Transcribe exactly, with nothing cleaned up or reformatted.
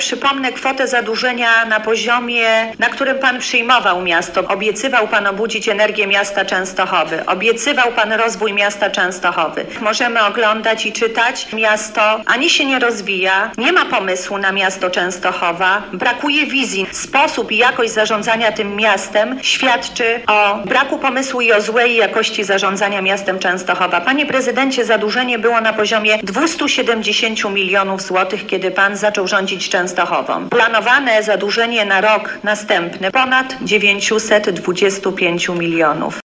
przypomnę kwotę zadłużenia na poziomie, na którym pan przyjmował miasto. Obiecywał pan obudzić energię miasta Częstochowy. Obiecywał pan rozwój miasta Częstochowy. Możemy oglądać i czytać. Miasto ani się nie rozwija, nie ma pomysłu na miasto Częstochowa, brakuje wizji. Sposób i jakość zarządzania tym miastem świadczy o braku pomysłu i o złej jakości zarządzania miastem Częstochowa. Panie prezydencie, zadłużenie było na poziomie dwieście siedemdziesiąt milionów złotych, kiedy pan zaczął rządzić Częstochową. Planowane zadłużenie na rok następny ponad dziewięćset dwadzieścia pięć milionów.